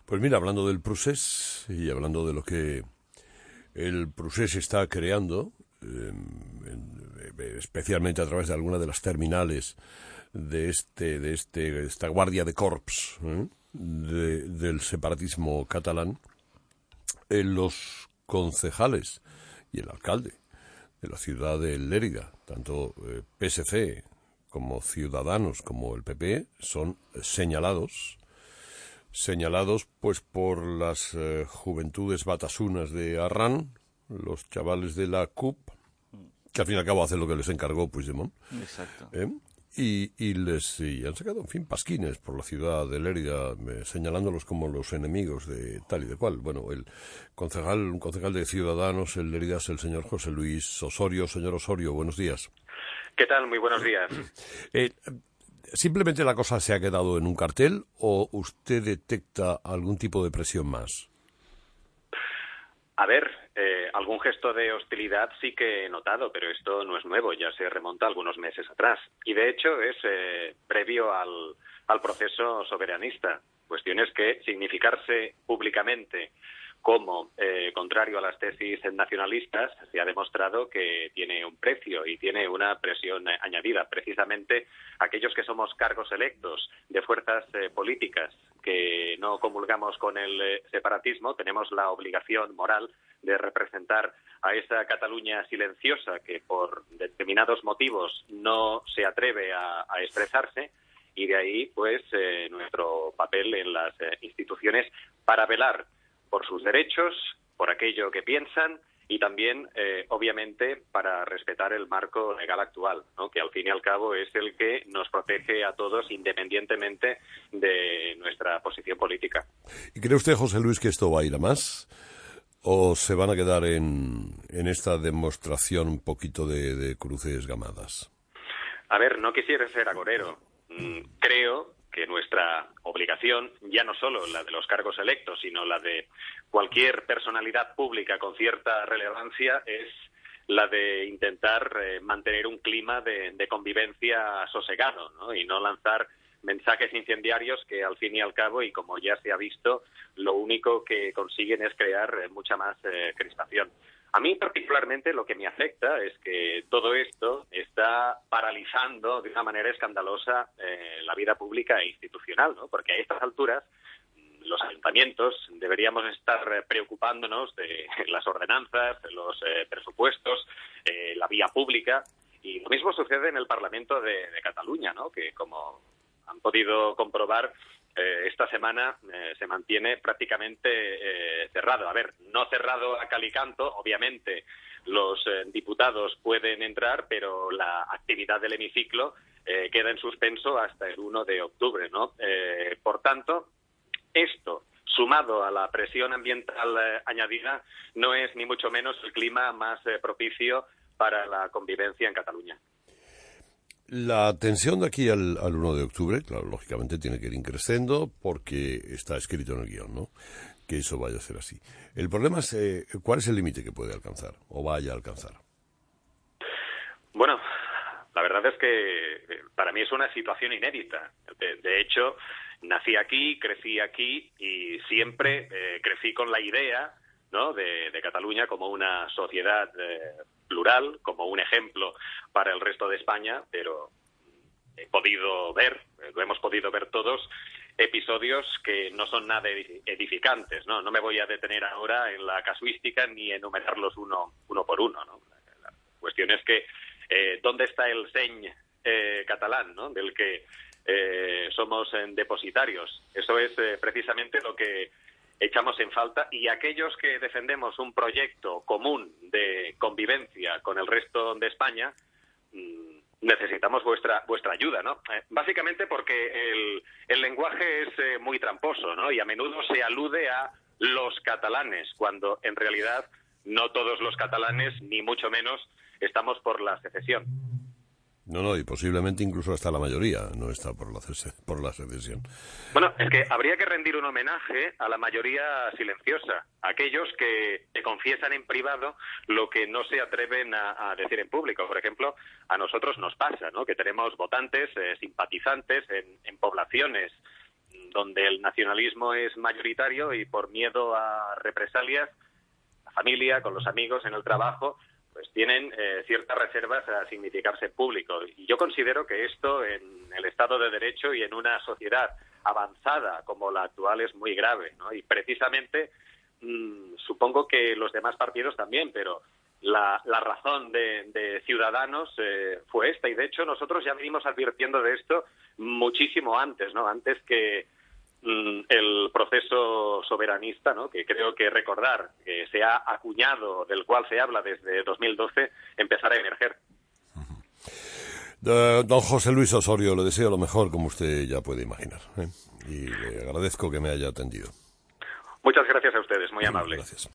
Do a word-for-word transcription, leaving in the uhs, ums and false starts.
Pues mira, hablando del procés y hablando de lo que el procés está creando, eh, en, especialmente a través de alguna de las terminales de este de este esta guardia de corps ¿eh? de, del separatismo catalán, eh, los concejales y el alcalde de la ciudad de Lérida, tanto eh, P S C como Ciudadanos como el P P, son señalados señalados pues por las eh, juventudes batasunas de Arran, los chavales de la C U P, que al fin y al cabo hacen lo que les encargó Puigdemont. Exacto. ¿eh? Y, y les y han sacado, en fin, pasquines por la ciudad de Lérida, eh, señalándolos como los enemigos de tal y de cual. Bueno, el concejal, un concejal de Ciudadanos, el Lérida, es el señor José Luis Osorio. Señor Osorio, buenos días. ¿Qué tal? Muy buenos días. Eh, ¿Simplemente la cosa se ha quedado en un cartel o usted detecta algún tipo de presión más? A ver, eh, algún gesto de hostilidad sí que he notado, pero esto no es nuevo, ya se remonta algunos meses atrás. Y de hecho es eh, previo al, al proceso soberanista. Cuestiones que significarse públicamente como eh, contrario a las tesis nacionalistas se ha demostrado que tiene un precio y tiene una presión eh, añadida. Precisamente aquellos que somos cargos electos de fuerzas eh, políticas que no comulgamos con el eh, separatismo, tenemos la obligación moral de representar a esa Cataluña silenciosa que por determinados motivos no se atreve a, a expresarse, y de ahí pues eh, nuestro papel en las eh, instituciones para velar por sus derechos, por aquello que piensan y también, eh, obviamente, para respetar el marco legal actual, ¿no? Que al fin y al cabo es el que nos protege a todos independientemente de nuestra posición política. ¿Y cree usted, José Luis, que esto va a ir a más? ¿O se van a quedar en, en esta demostración un poquito de, de cruces gamadas? A ver, no quisiera ser agorero. Mm, creo que nuestra obligación, ya no solo la de los cargos electos, sino la de cualquier personalidad pública con cierta relevancia, es la de intentar eh, mantener un clima de, de convivencia sosegado, ¿no? Y no lanzar mensajes incendiarios que al fin y al cabo, y como ya se ha visto, lo único que consiguen es crear eh, mucha más eh, crispación. A mí particularmente lo que me afecta es que todo esto está paralizando de una manera escandalosa eh, la vida pública e institucional, ¿no? Porque a estas alturas los ayuntamientos deberíamos estar preocupándonos de las ordenanzas, de los eh, presupuestos, eh, la vía pública, y lo mismo sucede en el Parlamento de, de Cataluña, ¿no? Que como han podido comprobar, Eh, esta semana eh, se mantiene prácticamente eh, cerrado. A ver, no cerrado a cal y canto, obviamente los eh, diputados pueden entrar, pero la actividad del hemiciclo eh, queda en suspenso hasta el uno de octubre, ¿no? Eh, por tanto, esto, sumado a la presión ambiental eh, añadida, no es ni mucho menos el clima más eh, propicio para la convivencia en Cataluña. La tensión de aquí al, al uno de octubre, claro, lógicamente tiene que ir increciendo porque está escrito en el guión, ¿no? Que eso vaya a ser así. El problema es, eh, ¿cuál es el límite que puede alcanzar o vaya a alcanzar? Bueno, la verdad es que para mí es una situación inédita. De, de hecho, nací aquí, crecí aquí y siempre eh, crecí con la idea, ¿no?, de, de Cataluña como una sociedad eh, plural, como un ejemplo para el resto de España, pero he podido ver, lo hemos podido ver todos, episodios que no son nada edificantes, ¿no? No me voy a detener ahora en la casuística ni enumerarlos uno, uno por uno, ¿no? La cuestión es que eh, ¿dónde está el seny eh, catalán, ¿no?, del que eh, somos eh, depositarios? Eso es eh, precisamente lo que echamos en falta, y aquellos que defendemos un proyecto común de convivencia con el resto de España mmm, necesitamos vuestra vuestra ayuda, ¿no? Eh, básicamente porque el, el lenguaje es eh, muy tramposo, ¿no? Y a menudo se alude a los catalanes, cuando en realidad no todos los catalanes, ni mucho menos, estamos por la secesión. No, no, y posiblemente incluso hasta la mayoría no está por la, por la secesión. Bueno, es que habría que rendir un homenaje a la mayoría silenciosa, a aquellos que te confiesan en privado lo que no se atreven a, a decir en público. Por ejemplo, a nosotros nos pasa, ¿no?, que tenemos votantes, eh, simpatizantes en, en poblaciones donde el nacionalismo es mayoritario y por miedo a represalias, la familia, con los amigos, en el trabajo, pues tienen eh, ciertas reservas a significarse público. Y yo considero que esto en el Estado de Derecho y en una sociedad avanzada como la actual es muy grave, ¿no? Y precisamente mmm, supongo que los demás partidos también, pero la, la razón de, de Ciudadanos eh, fue esta. Y de hecho nosotros ya venimos advirtiendo de esto muchísimo antes, ¿no? Antes que el proceso soberanista, ¿no? Que creo que recordar que se ha acuñado, del cual se habla desde dos mil doce, empezará a emerger. Uh, don José Luis Osorio, le deseo lo mejor, como usted ya puede imaginar, ¿eh? Y le agradezco que me haya atendido. Muchas gracias a ustedes, muy amable. Gracias.